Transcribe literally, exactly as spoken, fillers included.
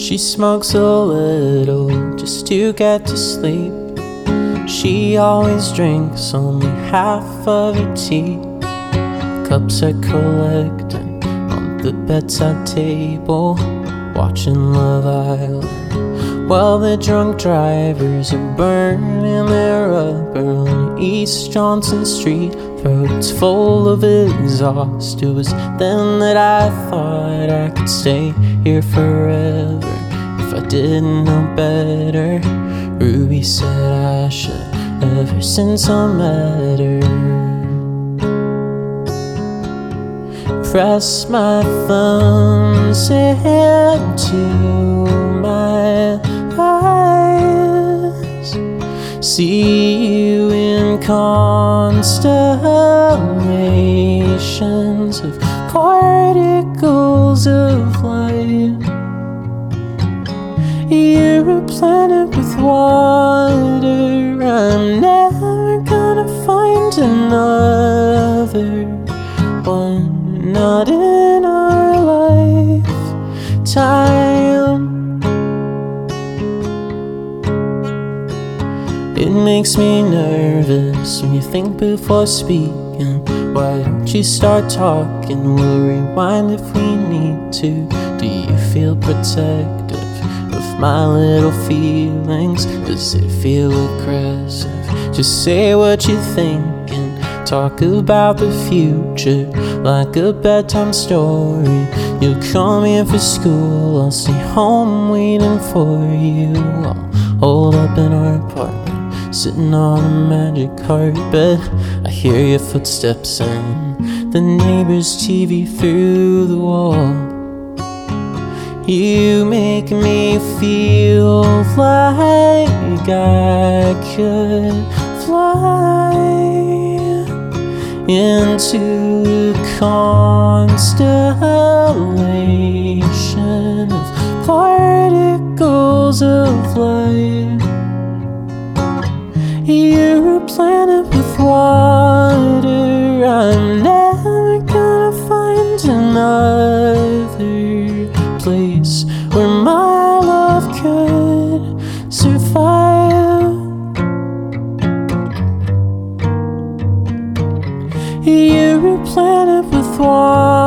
She smokes a little just to get to sleep. She always drinks only half of her tea. Cups are collecting on the bedside table, watching Love Island while the drunk drivers are burning their rubber on East Johnson Street. Throats full of exhaust. It was then that I thought I could stay here forever if I didn't know better. Ruby said I should ever since I met her. Press my thumbs into my eyes, see you in constellations of particles of light. You're a planet with water. I'm never gonna find another one, not in our lifetime. It makes me nervous when you think before speaking. Why don't you start talking? We'll rewind if we need to. Do you feel protective of my little feelings? Does it feel aggressive? Just say what you think and talk about the future like a bedtime story. You'll come here for school, I'll stay home waiting for you. I'll hold up in our apartment, sitting on a magic carpet. I hear your footsteps and the neighbor's T V through the wall. You make me feel like I could fly into a constellation of particles of light. You're a planet with water. I'm never gonna find another place where my love could survive. You're a planet with water.